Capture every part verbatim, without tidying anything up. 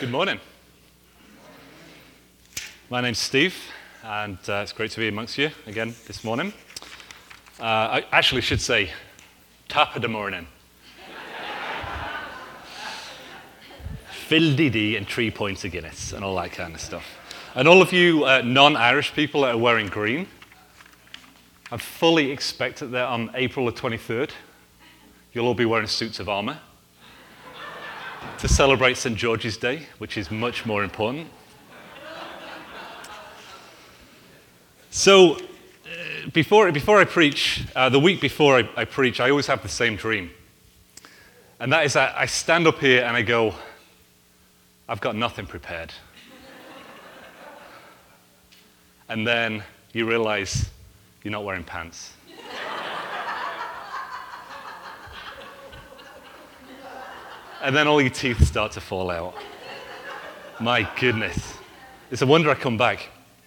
Good morning. My name's Steve, and uh, it's great to be amongst you again this morning. Uh, I actually should say, top of the morning. Phil Diddy and three points of Guinness and all that kind of stuff. And all of you uh, non-Irish people that are wearing green, I fully expect that on April the twenty-third, you'll all be wearing suits of armor to celebrate Saint George's Day, which is much more important. So, uh, before, before I preach, uh, the week before I, I preach, I always have the same dream. And that is that I stand up here and I go, I've got nothing prepared. And then you realize you're not wearing pants. And then all your teeth start to fall out. My goodness. It's a wonder I come back.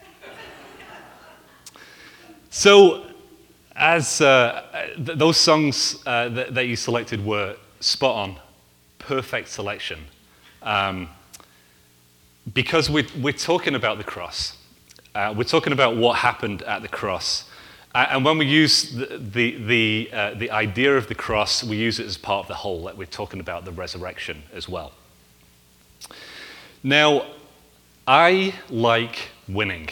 So, as uh, th- those songs uh, that, that you selected were spot on, perfect selection. Um, because we're, we're talking about the cross. Uh, we're talking about what happened at the cross. Uh, and when we use the the the, uh, the idea of the cross, we use it as part of the whole. Like we're talking about the resurrection as well. Now, I like winning.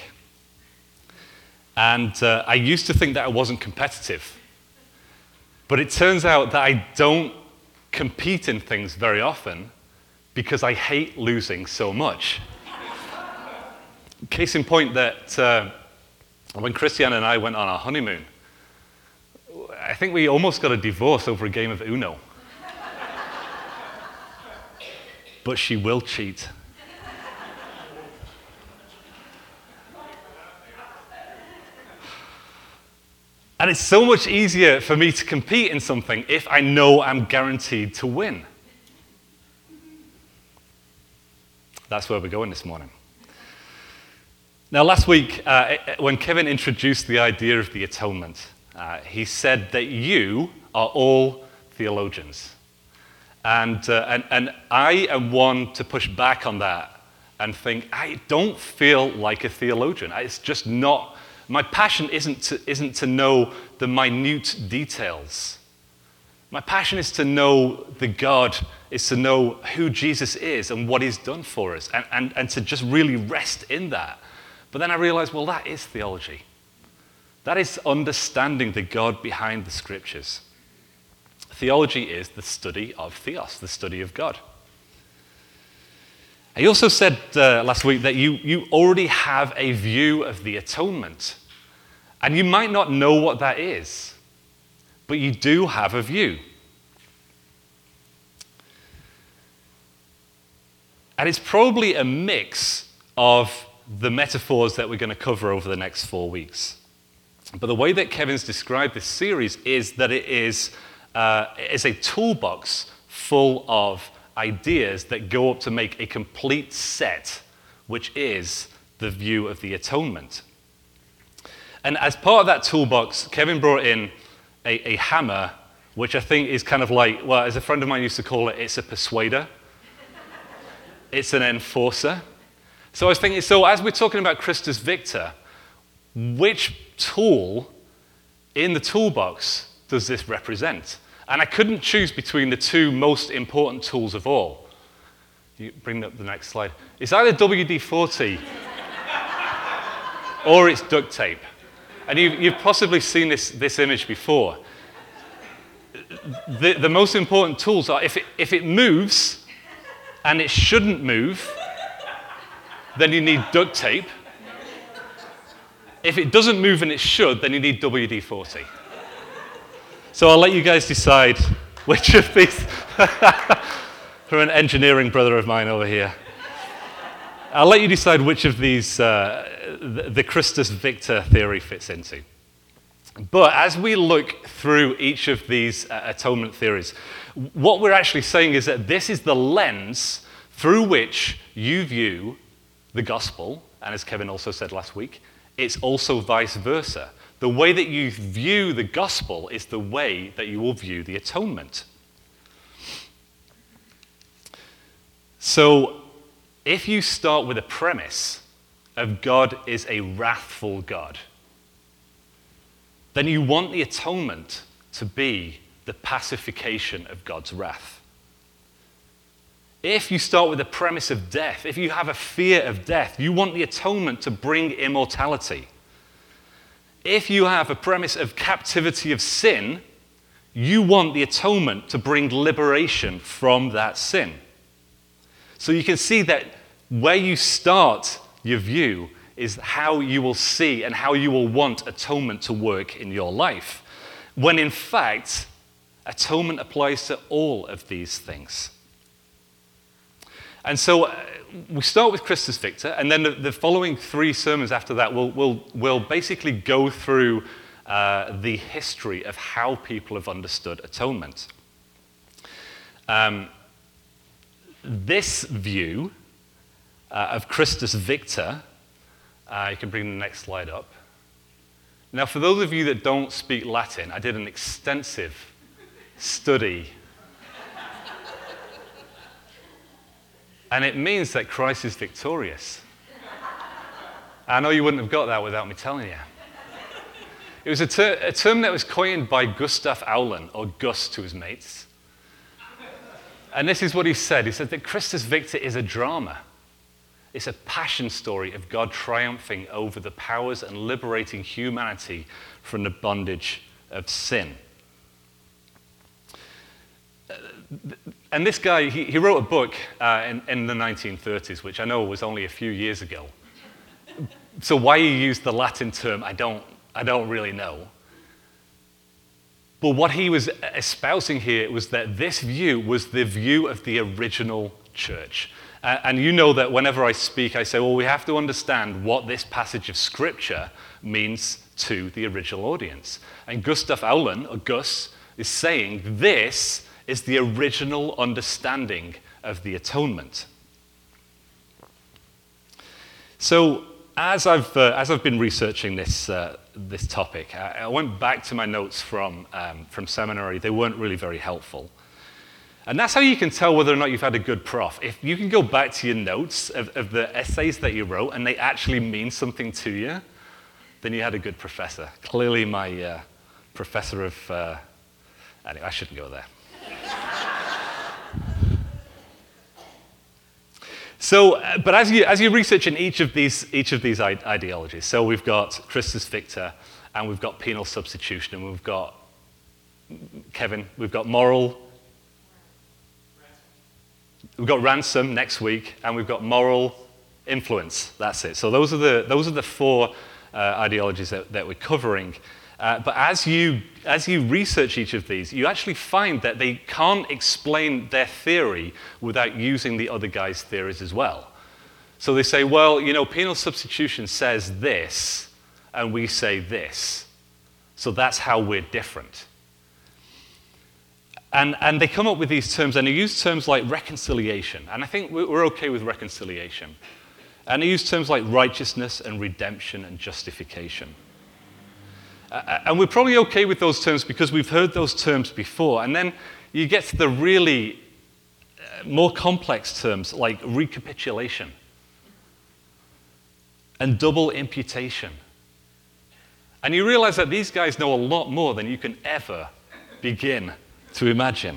And uh, I used to think that I wasn't competitive. But it turns out that I don't compete in things very often because I hate losing so much. Case in point that uh, when Christiane and I went on our honeymoon, I think we almost got a divorce over a game of Uno. But she will cheat. And it's so much easier for me to compete in something if I know I'm guaranteed to win. That's where we're going this morning. Now, last week, uh, when Kevin introduced the idea of the atonement, uh, he said that you are all theologians. And, uh, and, and I am one to push back on that and think, I don't feel like a theologian. It's just not, my passion isn't to, isn't to know the minute details. My passion is to know the God, is to know who Jesus is and what he's done for us, and, and, and to just really rest in that. But then I realized, well, that is theology. That is understanding the God behind the scriptures. Theology is the study of theos, the study of God. He also said uh, last week that you, you already have a view of the atonement. And you might not know what that is, but you do have a view. And it's probably a mix of the metaphors that we're going to cover over the next four weeks. But the way that Kevin's described this series is that it is, uh, is a toolbox full of ideas that go up to make a complete set, which is the view of the atonement. And as part of that toolbox, Kevin brought in a, a hammer, which I think is kind of like, well, as a friend of mine used to call it, it's a persuader. It's an enforcer. So I was thinking, so as we're talking about Christus Victor, which tool in the toolbox does this represent? And I couldn't choose between the two most important tools of all. You bring up the next slide. It's either W D forty or it's duct tape. And you've, you've possibly seen this, this image before. The, the most important tools are, if it, if it moves and it shouldn't move, then you need duct tape. If it doesn't move and it should, then you need W D forty. So I'll let you guys decide which of these, for an engineering brother of mine over here, I'll let you decide which of these uh, the, the Christus Victor theory fits into. But as we look through each of these uh, atonement theories, what we're actually saying is that this is the lens through which you view the gospel, and as Kevin also said last week, it's also vice versa. The way that you view the gospel is the way that you will view the atonement. So if you start with a premise of God is a wrathful God, then you want the atonement to be the pacification of God's wrath. If you start with the premise of death, if you have a fear of death, you want the atonement to bring immortality. If you have a premise of captivity of sin, you want the atonement to bring liberation from that sin. So you can see that where you start your view is how you will see and how you will want atonement to work in your life, when in fact, atonement applies to all of these things. And so uh, we start with Christus Victor, and then the, the following three sermons after that will will will basically go through uh, the history of how people have understood atonement. Um, this view uh, of Christus Victor, uh, you can bring the next slide up. Now, for those of you that don't speak Latin, I did an extensive study. And it means that Christ is victorious. I know you wouldn't have got that without me telling you. It was a, ter- a term that was coined by Gustav Aulén, or Gus to his mates. And this is what he said. He said that Christus Victor is a drama. It's a passion story of God triumphing over the powers and liberating humanity from the bondage of sin. And this guy, he, he wrote a book uh, in, in the nineteen thirties, which I know was only a few years ago. So why he used the Latin term, I don't, I don't really know. But what he was espousing here was that this view was the view of the original church. Uh, and you know that whenever I speak, I say, well, we have to understand what this passage of Scripture means to the original audience. And Gustav Aulén, or Gus, is saying this is the original understanding of the atonement. So as I've, uh, as I've been researching this, uh, this topic, I, I went back to my notes from, um, from seminary. They weren't really very helpful. And that's how you can tell whether or not you've had a good prof. If you can go back to your notes of, of the essays that you wrote and they actually mean something to you, then you had a good professor. Clearly my uh, professor of... Uh, anyway, I shouldn't go there. So, uh, but as you as you research in each of these each of these ide- ideologies, so we've got Christus Victor, and we've got penal substitution, and we've got Kevin, we've got moral, we've got ransom next week, and we've got moral influence. That's it. So those are the those are the four uh, ideologies that, that we're covering. Uh, but as you as you research each of these, you actually find that they can't explain their theory without using the other guy's theories as well. So they say, well, you know, penal substitution says this, and we say this. So that's how we're different. And, and they come up with these terms, and they use terms like reconciliation. And I think we're okay with reconciliation. And they use terms like righteousness and redemption and justification. Uh, and we're probably okay with those terms because we've heard those terms before. And then you get to the really uh, more complex terms like recapitulation and double imputation. And you realize that these guys know a lot more than you can ever begin to imagine.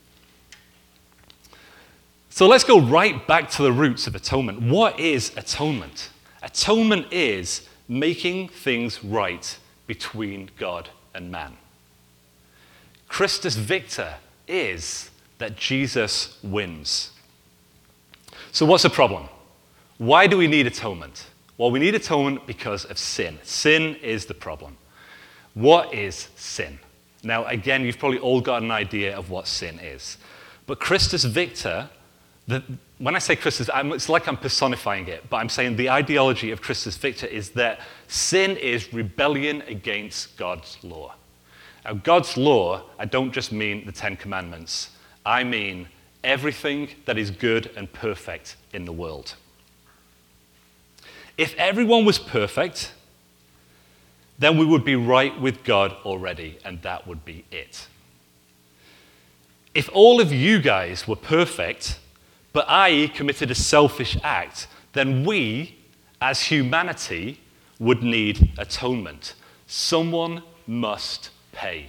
So let's go right back to the roots of atonement. What is atonement? Atonement is making things right between God and man. Christus Victor is that Jesus wins. So what's the problem? Why do we need atonement? Well, we need atonement because of sin. Sin is the problem. What is sin? Now, again, you've probably all got an idea of what sin is. But Christus Victor, the, when I say Christus, I'm, it's like I'm personifying it, but I'm saying the ideology of Christus Victor is that sin is rebellion against God's law. Now, God's law, I don't just mean the Ten Commandments. I mean everything that is good and perfect in the world. If everyone was perfect, then we would be right with God already, and that would be it. If all of you guys were perfect, but I committed a selfish act, then we, as humanity, would need atonement. Someone must pay.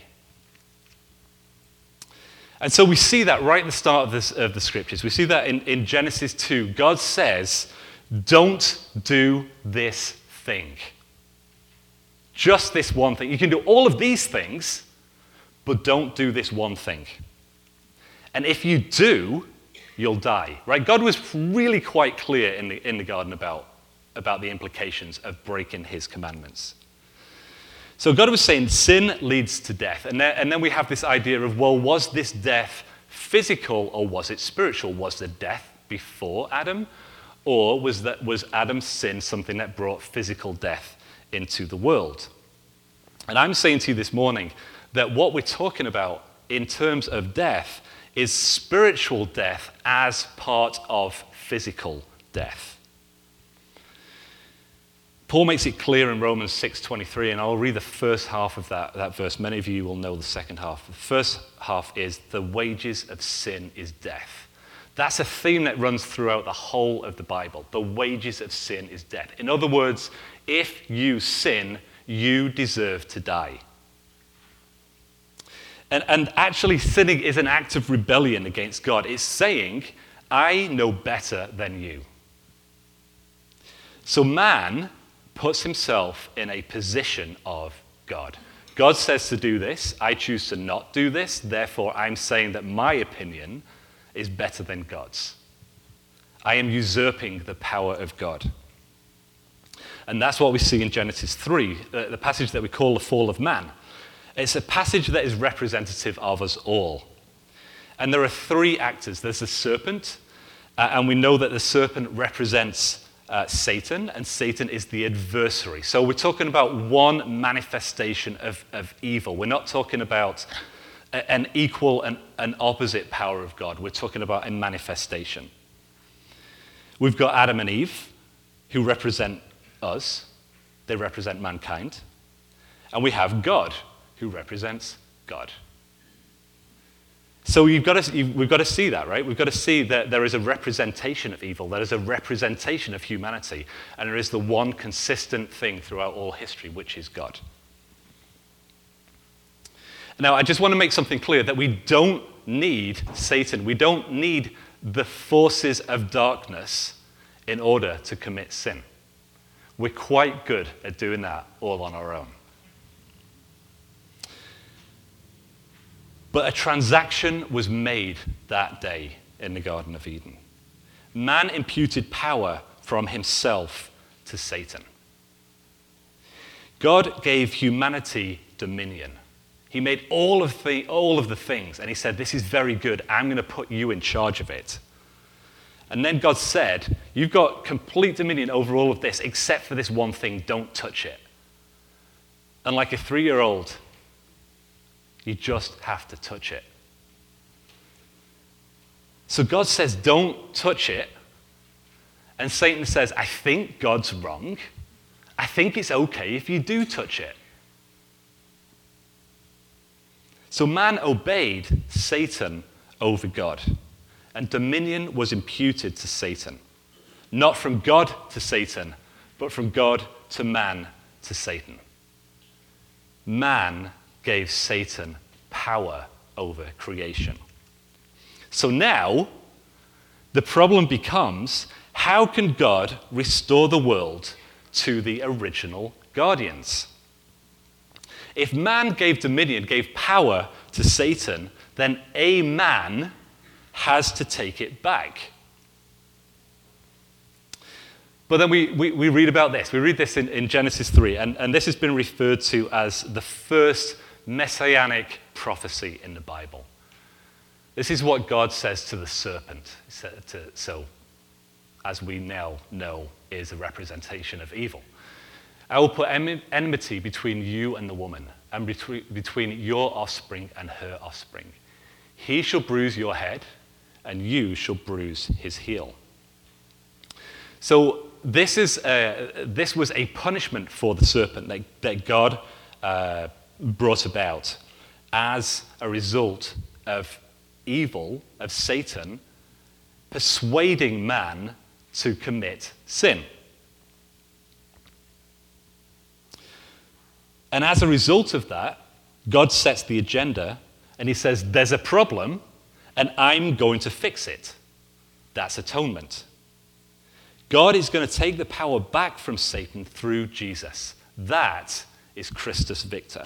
And so we see that right at the start of, this, of the scriptures. We see that in, in Genesis two. God says, don't do this thing. Just this one thing. You can do all of these things, but don't do this one thing. And if you do, you'll die. Right? God was really quite clear in the, in the garden about, about the implications of breaking his commandments. So God was saying sin leads to death. And then, and then we have this idea of, well, was this death physical or was it spiritual? Was the death before Adam? Or was, that, was Adam's sin something that brought physical death into the world? And I'm saying to you this morning that what we're talking about in terms of death is spiritual death as part of physical death. Paul makes it clear in Romans six twenty-three, and I'll read the first half of that, that verse. Many of you will know the second half. The first half is, the wages of sin is death. That's a theme that runs throughout the whole of the Bible. The wages of sin is death. In other words, if you sin, you deserve to die. And, and actually, sinning is an act of rebellion against God. It's saying, I know better than you. So man puts himself in a position of God. God says to do this. I choose to not do this. Therefore, I'm saying that my opinion is better than God's. I am usurping the power of God. And that's what we see in Genesis three, the, the passage that we call the fall of man. It's a passage that is representative of us all. And there are three actors. There's the serpent, uh, and we know that the serpent represents Uh, Satan, and Satan is the adversary. So we're talking about one manifestation of, of evil. We're not talking about a, an equal and an opposite power of God. We're talking about a manifestation. We've got Adam and Eve, who represent us. They represent mankind. And we have God, who represents God. So you've got to, you've, we've got to see that, right? We've got to see that there is a representation of evil, there is a representation of humanity, and there is the one consistent thing throughout all history, which is God. Now, I just want to make something clear, that we don't need Satan. We don't need the forces of darkness in order to commit sin. We're quite good at doing that all on our own. But a transaction was made that day in the Garden of Eden. Man imputed power from himself to Satan. God gave humanity dominion. He made all of the, all of the things, and he said, this is very good. I'm going to put you in charge of it. And then God said, you've got complete dominion over all of this, except for this one thing, don't touch it. And like a three-year-old, you just have to touch it. So God says, don't touch it. And Satan says, I think God's wrong. I think it's okay if you do touch it. So man obeyed Satan over God. And dominion was imputed to Satan. Not from God to Satan, but from God to man to Satan. Man gave Satan power over creation. So now, the problem becomes, how can God restore the world to the original guardians? If man gave dominion, gave power to Satan, then a man has to take it back. But then we, we, we read about this. We read this in, in Genesis three, and, and this has been referred to as the first messianic prophecy in the Bible. This is what God says to the serpent. So, as we now know, is a representation of evil. I will put enmity between you and the woman, and between, between your offspring and her offspring. He shall bruise your head, and you shall bruise his heel. So this, is a, this was a punishment for the serpent that, that God uh, brought about as a result of evil, of Satan, persuading man to commit sin. And as a result of that, God sets the agenda and he says, there's a problem and I'm going to fix it. That's atonement. God is going to take the power back from Satan through Jesus. That is Christus Victor.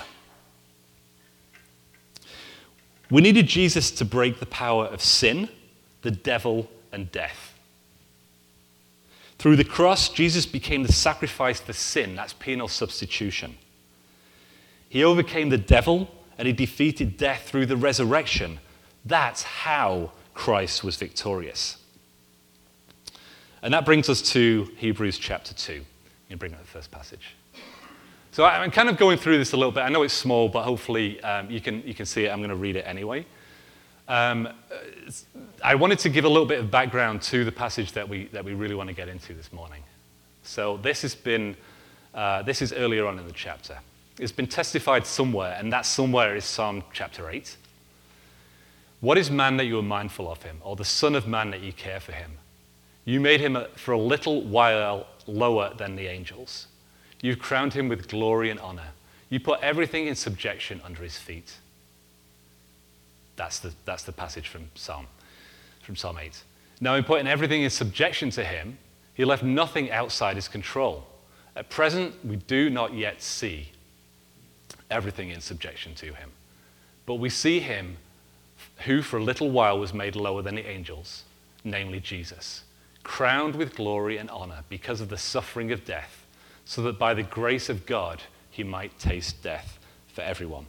We needed Jesus to break the power of sin, the devil, and death. Through the cross, Jesus became the sacrifice for sin. That's penal substitution. He overcame the devil and he defeated death through the resurrection. That's how Christ was victorious. And that brings us to Hebrews chapter two. You bring up the first passage. So I'm kind of going through this a little bit. I know it's small, but hopefully um, you can you can see it. I'm going to read it anyway. Um, I wanted to give a little bit of background to the passage that we that we really want to get into this morning. So this has been uh, this is earlier on in the chapter. It's been testified somewhere, and that somewhere is Psalm chapter eight. What is man that you are mindful of him, or the son of man that you care for him? You made him for a little while lower than the angels. You've crowned him with glory and honor. You put everything in subjection under his feet. That's the, that's the passage from Psalm, from Psalm eight. Now, in putting everything in subjection to him, he left nothing outside his control. At present, we do not yet see everything in subjection to him. But we see him who for a little while was made lower than the angels, namely Jesus, crowned with glory and honor because of the suffering of death, so that by the grace of God he might taste death for everyone.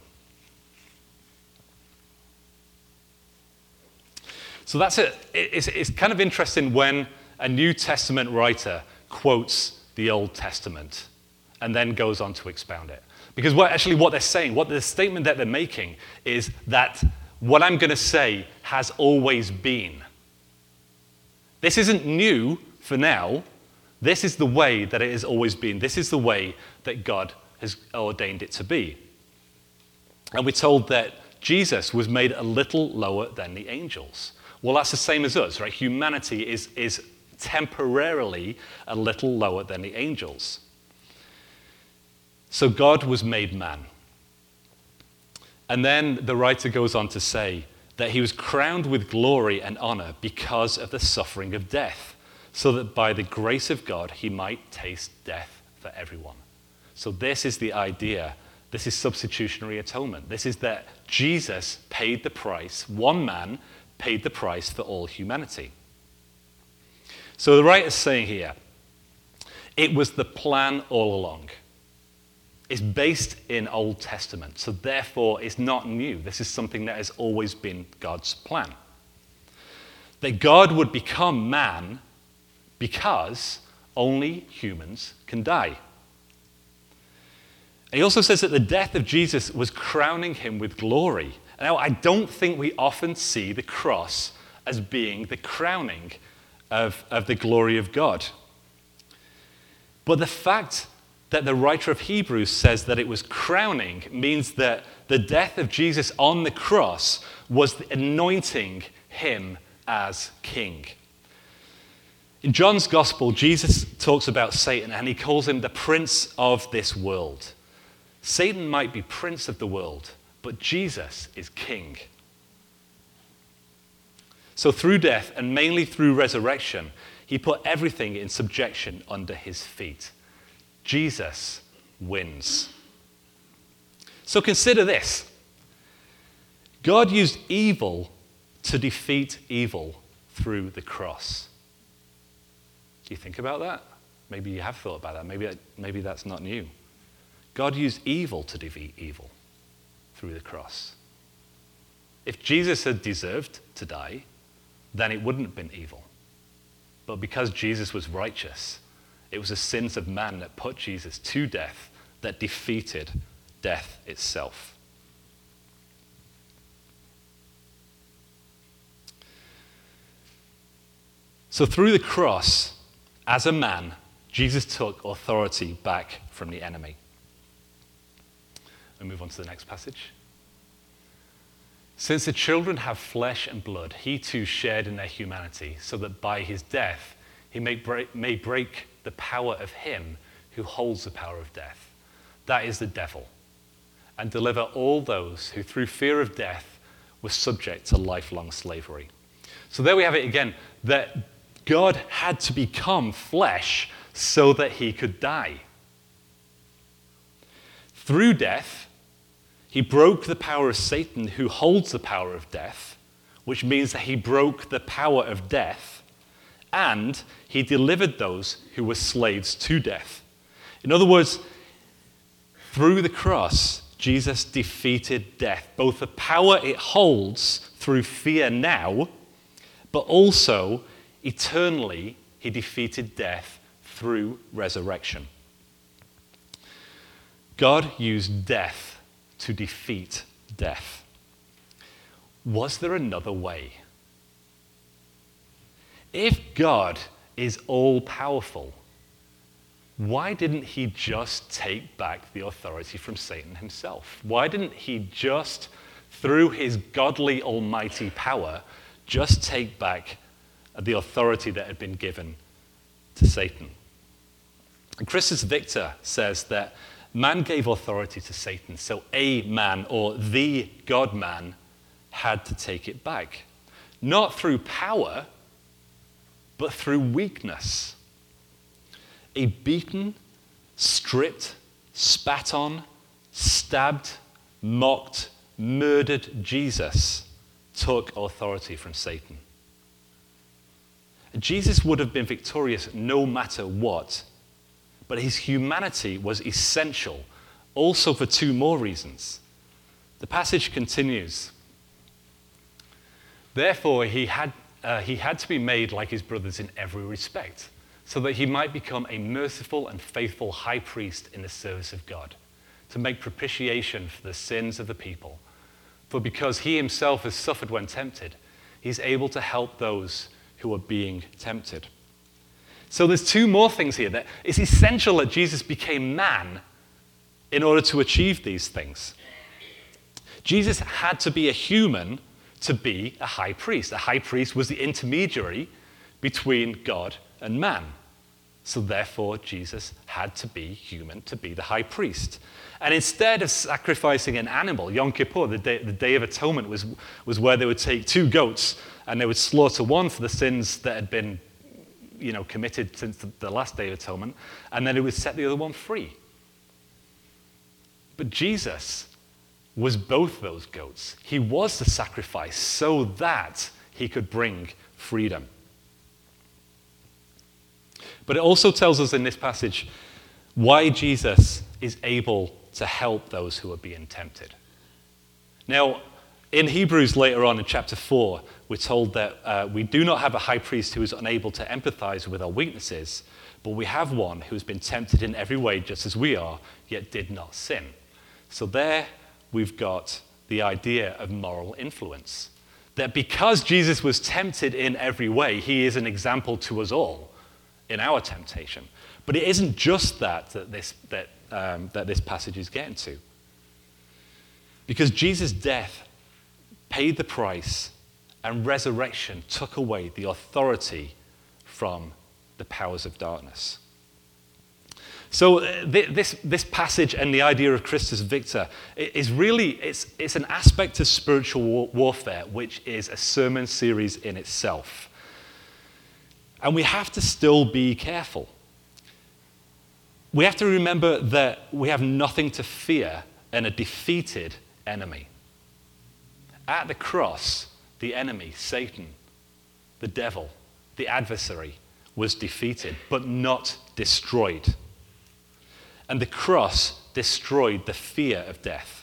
So that's it. It's, it's kind of interesting when a New Testament writer quotes the Old Testament and then goes on to expound it. Because what, actually what they're saying, what the statement that they're making is that what I'm going to say has always been. This isn't new for now. This is the way that it has always been. This is the way that God has ordained it to be. And we're told that Jesus was made a little lower than the angels. Well, that's the same as us, right? Humanity is, is temporarily a little lower than the angels. So God was made man. And then the writer goes on to say that he was crowned with glory and honor because of the suffering of death, so that by the grace of God he might taste death for everyone. So this is the idea. This is substitutionary atonement. This is that Jesus paid the price, one man paid the price for all humanity. So the writer's saying here, it was the plan all along. It's based in Old Testament, so therefore it's not new. This is something that has always been God's plan. That God would become man because only humans can die. And he also says that the death of Jesus was crowning him with glory. Now, I don't think we often see the cross as being the crowning of, of the glory of God. But the fact that the writer of Hebrews says that it was crowning means that the death of Jesus on the cross was anointing him as king. In John's gospel, Jesus talks about Satan and he calls him the prince of this world. Satan might be prince of the world, but Jesus is king. So through death, and mainly through resurrection, he put everything in subjection under his feet. Jesus wins. So consider this. God used evil to defeat evil through the cross. Do you think about that? Maybe you have thought about that. Maybe, maybe that's not new. God used evil to defeat evil through the cross. If Jesus had deserved to die, then it wouldn't have been evil. But because Jesus was righteous, it was the sins of man that put Jesus to death, that defeated death itself. So through the cross, as a man, Jesus took authority back from the enemy. We move on to the next passage. Since the children have flesh and blood, he too shared in their humanity, so that by his death he may break, may break the power of him who holds the power of death. That is the devil, and deliver all those who through fear of death were subject to lifelong slavery. So there we have it again, that God had to become flesh so that he could die. Through death, he broke the power of Satan, who holds the power of death, which means that he broke the power of death, and he delivered those who were slaves to death. In other words, through the cross, Jesus defeated death, both the power it holds through fear now, but also eternally he defeated death through resurrection. God used death to defeat death. Was there another way? If God is all-powerful, why didn't he just take back the authority from Satan himself? Why didn't he just, through his godly almighty power, just take back the authority that had been given to Satan? And Christus Victor says that man gave authority to Satan, so a man or the God-man had to take it back. Not through power, but through weakness. A beaten, stripped, spat on, stabbed, mocked, murdered Jesus took authority from Satan. Jesus would have been victorious no matter what, but his humanity was essential, also for two more reasons. The passage continues. Therefore, he had, uh, he had to be made like his brothers in every respect, so that he might become a merciful and faithful high priest in the service of God, to make propitiation for the sins of the people. For because he himself has suffered when tempted, he's able to help those who are being tempted. So there's two more things here. That it's essential that Jesus became man in order to achieve these things. Jesus had to be a human to be a high priest. A high priest was the intermediary between God and man. So therefore, Jesus had to be human to be the high priest. And instead of sacrificing an animal, Yom Kippur, the day, the day of atonement, was, was where they would take two goats and they would slaughter one for the sins that had been you know, committed since the, the last day of atonement, and then it would set the other one free. But Jesus was both those goats. He was the sacrifice so that he could bring freedom. But it also tells us in this passage why Jesus is able to help those who are being tempted. Now, in Hebrews later on in chapter four, we're told that uh, we do not have a high priest who is unable to empathize with our weaknesses, but we have one who has been tempted in every way just as we are, yet did not sin. So there we've got the idea of moral influence. That because Jesus was tempted in every way, he is an example to us all in our temptation. But it isn't just that that this, that, um, that this passage is getting to. Because Jesus' death paid the price and resurrection took away the authority from the powers of darkness. So uh, th- this, this passage and the idea of Christus Victor is really, it's, it's an aspect of spiritual war- warfare, which is a sermon series in itself. And we have to still be careful. We have to remember that we have nothing to fear and a defeated enemy. At the cross, the enemy, Satan, the devil, the adversary, was defeated, but not destroyed. And the cross destroyed the fear of death.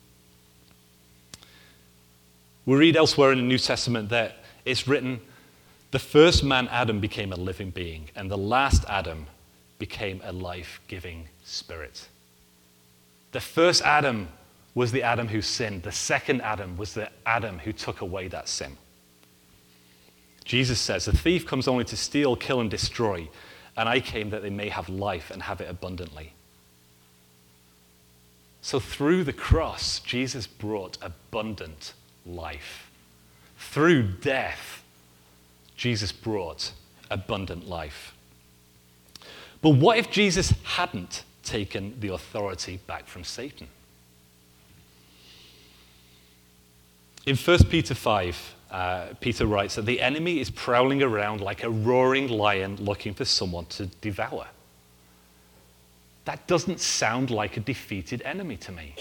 We read elsewhere in the New Testament that it's written, the first man, Adam, became a living being, and the last Adam became a life-giving spirit. The first Adam was the Adam who sinned. The second Adam was the Adam who took away that sin. Jesus says, the thief comes only to steal, kill, and destroy, and I came that they may have life and have it abundantly. So through the cross, Jesus brought abundant life. Through death, Jesus brought abundant life. But what if Jesus hadn't taken the authority back from Satan? In First Peter five, uh, Peter writes that the enemy is prowling around like a roaring lion looking for someone to devour. That doesn't sound like a defeated enemy to me.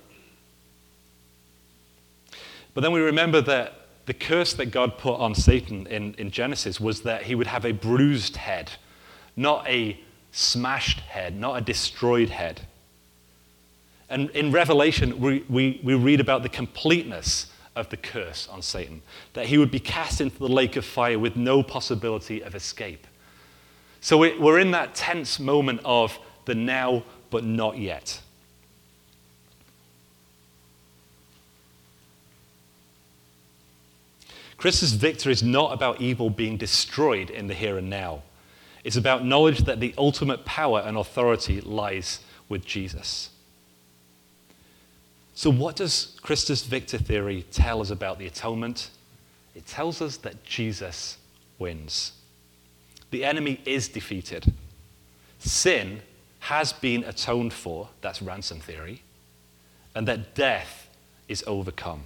But then we remember that the curse that God put on Satan in, in Genesis was that he would have a bruised head, not a smashed head, not a destroyed head. And in Revelation, we, we, we read about the completeness of the curse on Satan, that he would be cast into the lake of fire with no possibility of escape. So we're in that tense moment of the now but not yet. Christ's victory is not about evil being destroyed in the here and now. It's about knowledge that the ultimate power and authority lies with Jesus. So what does Christus Victor theory tell us about the atonement? It tells us that Jesus wins. The enemy is defeated. Sin has been atoned for, that's ransom theory, and that death is overcome.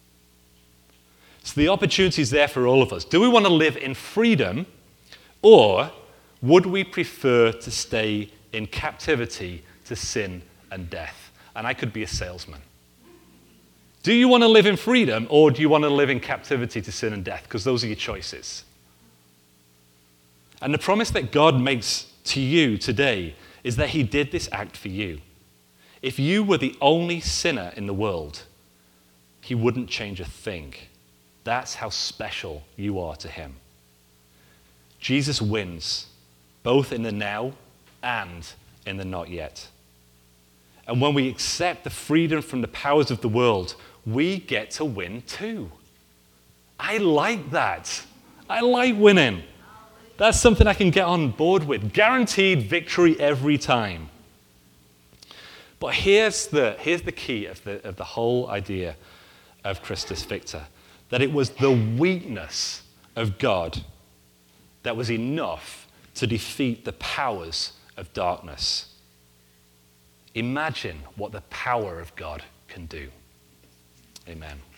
So the opportunity is there for all of us. Do we want to live in freedom, or would we prefer to stay in captivity to sin and death? And I could be a salesman. Do you want to live in freedom, or do you want to live in captivity to sin and death? Because those are your choices. And the promise that God makes to you today is that he did this act for you. If you were the only sinner in the world, he wouldn't change a thing. That's how special you are to him. Jesus wins, both in the now and in the not yet. And when we accept the freedom from the powers of the world, we get to win too. I like that. I like winning. That's something I can get on board with. Guaranteed victory every time. But here's the, here's the key of the, of the whole idea of Christus Victor, that it was the weakness of God that was enough to defeat the powers of darkness. Imagine what the power of God can do. Amen.